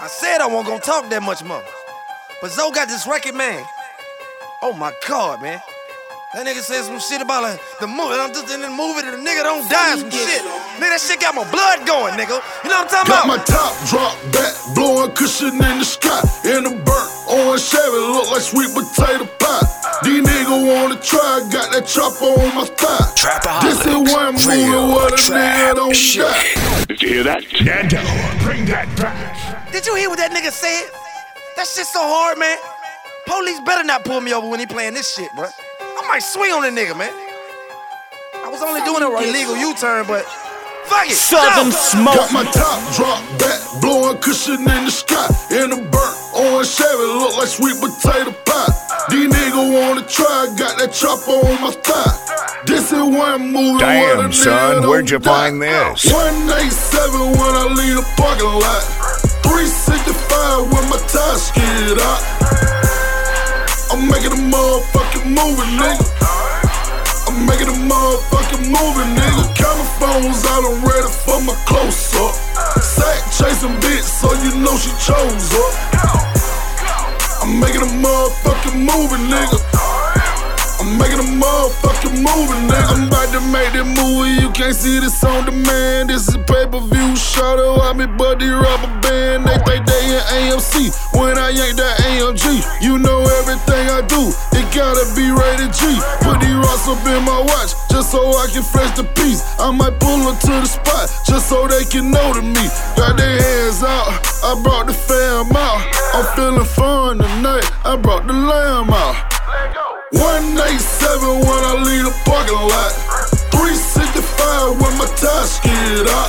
I said I wasn't gonna talk that much more. But Zoe got this record, man. Oh my God, man. That nigga said some shit about the movie. I'm just in the movie that the nigga don't die, some shit. Nigga, that shit got my blood going, nigga. You know what I'm talking got about? My top drop back, blowing cushion in the sky. In the burnt orange Chevy, look like sweet potato pie. These niggas wanna try, got that chopper on my thigh. This is one movie where the nigga don't die. Did you hear that? Nando, bring that back. Did you hear what that nigga said? That shit so hard, man. Police better not pull me over when he playing this shit, bruh. I might swing on the nigga, man. I was only doing a illegal U-turn, but fuck it. Southern smoke. Got my top drop back, blowing cushion in the sky. In the burnt orange Chevy, look like sweet potato pie. These niggas wanna try, got that chopper on my thigh. This is one movie. Damn, son, where'd you find this? 187 when I leave the parking lot. 365 when my tires skid out. I'm making a motherfucking movie, nigga. I'm making a motherfucking movie, nigga. Camera phones out, I'm ready for my close-up. Sack chasing bitch, so you know she chose up. I'm making a motherfucking movie, nigga. I'm making a motherfucking movie, nigga. I'm about to make this movie, you can't see this on demand. This is pay-per-view, shout out me buddy rubber band. They think they in AMC when I ain't that AMG. You know everything I do, it gotta be rated G. Put these rocks up in my watch, just so I can flex the piece. I might pull them to the spot, just so they can know to me. Got their hands out, I brought the fam out. I'm feeling fun tonight, I brought the lamb out. 187 when I leave the parking lot. 365 when my tires skid out.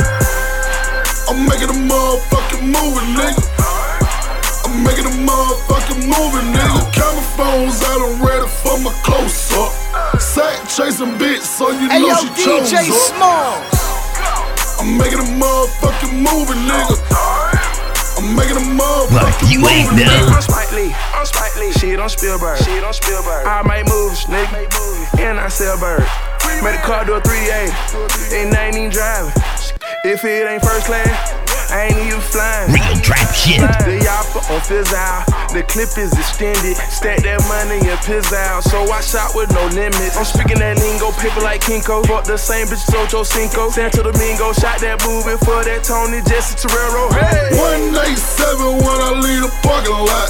I'm making a motherfucking movie, nigga. I'm making a motherfucking movie, nigga. Camera phones out, I'm ready for my close-up. Sack chasing bitch, so you know she chose DJ up. Smalls. I'm making a motherfucking movie, nigga. I'm making a motherfucking Like you ain't movie, know. I'm Spike Lee, shit on Spielberg. I make moves, nigga, and I sell bird. Made a car do a 380, and I ain't even driving. If it ain't first class, I ain't even flying. Real trap shit. The yapper on fizz out, the clip is extended. Stack that money and piss out, so I shot with no limits. I'm speaking that lingo, paper like Kinko. Fuck the same bitch, Ocho Cinco. Santo Domingo, shot that movie for that Tony Jesse Terrero. Hey! 187 when I leave the parking lot.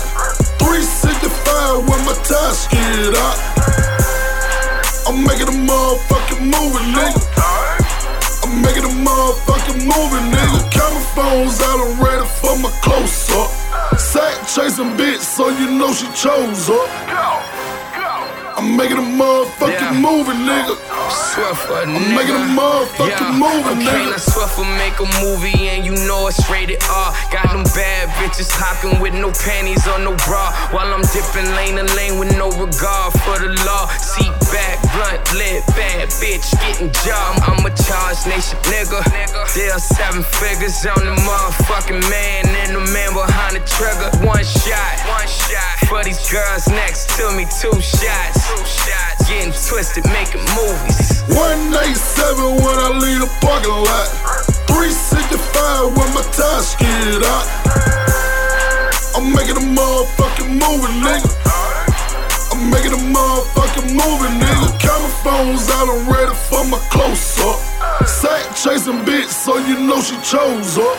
365 when my tires skid out. I'm making a motherfucking movie, nigga. I'm making a motherfucking movie, nigga. Camera phones out, I'm ready for my close-up. Sack chasing bitch, so you know she chose up. I'm making a motherfucking movie, nigga. Swiffer, nigga. I'm making a motherfucking movie, nigga. I Swiffer make a movie and you know it's rated R. Got them bad bitches hopping with no panties or no bra, while I'm dipping lane to lane with no regard for the law. Seat back, blunt lit, bad bitch getting job. I'm a charged nation nigga. There are 7 figures on the motherfucking man and the man behind the trigger. One shot for these girls next to me. 2 shots. Getting twisted, making movies. 187 when I leave the parking lot. 365 when my tires skid out. I'm making a motherfucking movie, nigga. I'm making a motherfucking movie, nigga. Camera phones out, I'm ready for my close-up. Sack chasing bitch, so you know she chose up.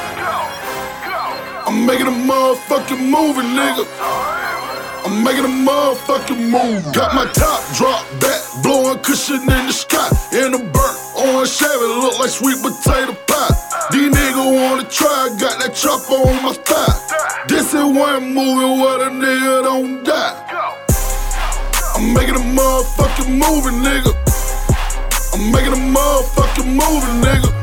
I'm making a motherfucking movie, nigga. I'm making a motherfucking movie. Got my top drop back, blowing cushion in the sky. In the burnt orange Chevy, look like sweet potato pie. These niggas wanna try, got that chopper on my thigh. This is one movie where the nigga don't die. I'm making a motherfucking movie, nigga. I'm making a motherfucking movie, nigga.